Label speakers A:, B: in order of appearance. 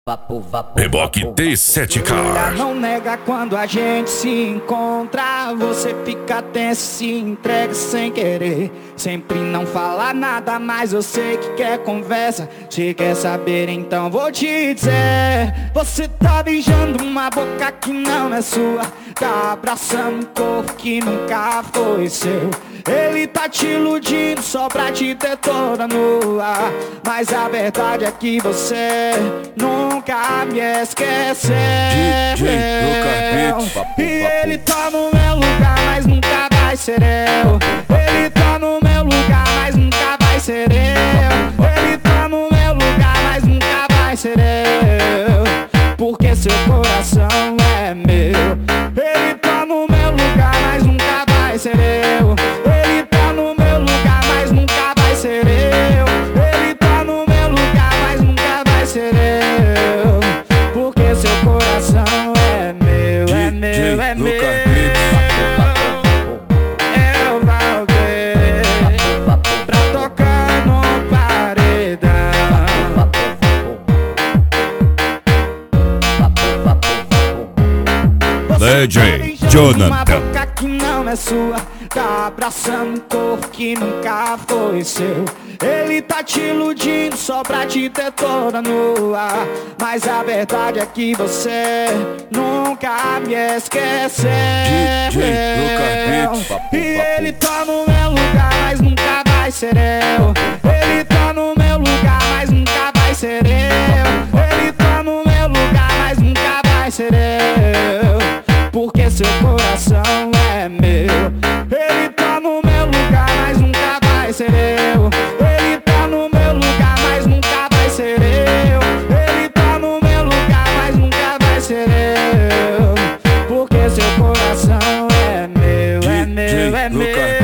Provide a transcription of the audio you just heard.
A: Reboque T7K.
B: Não nega quando a gente se encontra. Você fica tenso, se entrega sem querer. Sempre não fala nada, mas eu sei que quer conversa. Se quer saber, então vou te dizer. Você tá beijando uma boca que não é sua. Tá abraçando um corpo que nunca foi seu. Ele tá te iludindo só pra te ter toda nua. Mas a verdade é que você nunca me esqueceu. E ele tá no meu lugar, mas nunca vai ser eu. Ele tá no meu lugar, mas nunca vai ser eu. Ele tá no meu lugar, mas nunca vai ser eu. Porque seu coração é meu. Ele tá no meu lugar, mas nunca vai ser eu. Ele tá no meu lugar, mas nunca vai ser eu. Ele tá no meu lugar, mas nunca vai ser eu. Porque seu coração é meu, é meu, é meu. Eu valguei pra tocar no paredão.
A: DJ Jonathan.
B: Que não é sua, tá abraçando um corpo que nunca foi seu. Ele tá te iludindo só pra te ter toda nua. Mas a verdade é que você nunca me esqueceu. E ele tá no meu lugar, mas nunca vai ser eu. Ele tá no meu lugar, mas nunca vai ser eu. Ele tá no meu lugar, mas nunca vai ser eu. Porque seu coração é meu. Ele tá no meu lugar, mas nunca vai ser eu. Ele tá no meu lugar, mas nunca vai ser eu. Ele tá no meu lugar, mas nunca vai ser eu. Porque seu coração é meu, é meu, é meu.